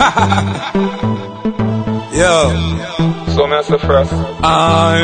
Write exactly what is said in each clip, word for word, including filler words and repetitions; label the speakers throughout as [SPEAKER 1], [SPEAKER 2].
[SPEAKER 1] Yo.
[SPEAKER 2] So me say first.
[SPEAKER 1] I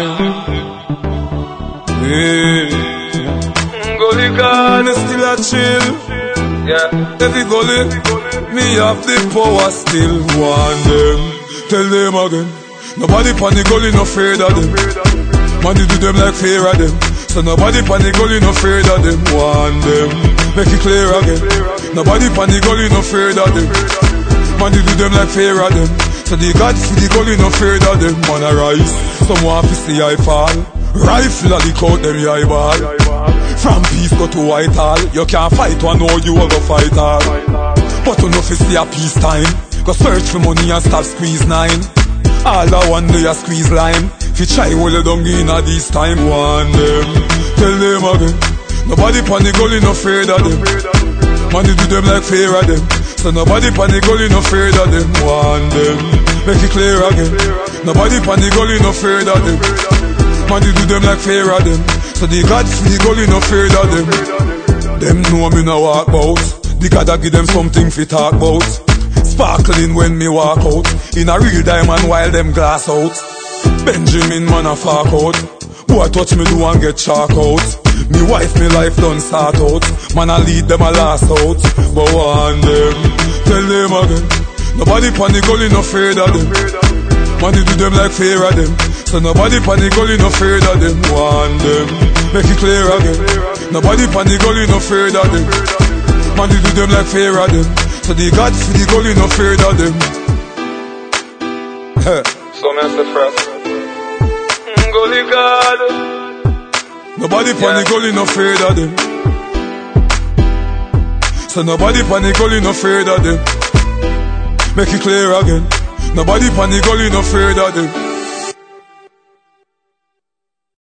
[SPEAKER 2] Gully God
[SPEAKER 1] me still a chill.
[SPEAKER 2] Yeah.
[SPEAKER 1] Every gully, me have the power still. Want them, tell them again. Nobody pan the gully no afraid of them. Money do them like fear of them. So nobody pan the gully no afraid of them. Want them, make it clear again. Nobody pan the gully no afraid of them. Money do them like fear of them. So the God for the gully no afraid of them. Man a rise, someone fi see I fall. Rifle a lick out them eyeball. From peace go to Whitehall. You can't fight one, know you a go fight all. But you know fi see a peace time. Go search for money and stop squeeze nine. All a one day a squeeze lime. Fi try hold you down in a this time. Want them, tell them again. Nobody pan the gully no afraid of them. Money do them like fear of them. So nobody pan the gully no afraid of them. Want them, make it clear again. Nobody pan the gully no afraid of them. Money do them like fear of them. So the God for the gully no afraid of them. Them know me no walk out. The God a give them something fi talk about. Sparkling when me walk out. In a real diamond while them glass out. Benjamin man a fuck out. Boy touch me do and get chalk out. Me wife me life done start out. Man a lead them a last out. But want them, tell them again. Nobody pan the gully no afraid of them. Money do them like fear of them. So nobody pan the gully no afraid of them. Want them, make it clear again. Nobody pan the gully no afraid of them. Money do them like fear of them. So the God for the gully no afraid of them.
[SPEAKER 2] So me say first. Gully God.
[SPEAKER 1] Nobody pan the gully no afraid of them. So nobody pan the gully no afraid of them. Make it clear again. Nobody pan the gully no afraid of them.